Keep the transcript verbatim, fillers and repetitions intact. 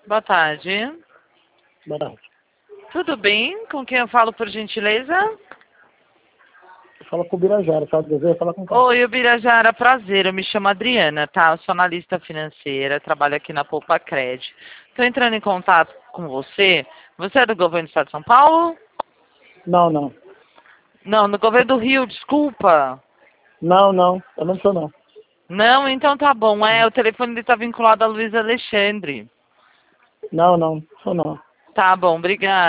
Boa tarde. Boa tarde. Tudo bem? Com quem eu falo, por gentileza? Fala com o Birajara, sabe? Deseja falar com quem? Oi, Ubirajara, prazer. Eu me chamo Adriana, tá? Eu sou analista financeira, trabalho aqui na Poupa Cred. Estou entrando em contato com você. Você é do governo do Estado de São Paulo? Não, não. Não, do governo do Rio, desculpa. Não, não. Eu não sou, não. Não, então tá bom. É, o telefone está vinculado a Luiz Alexandre. Não, não. Sou não. Tá bom, obrigada.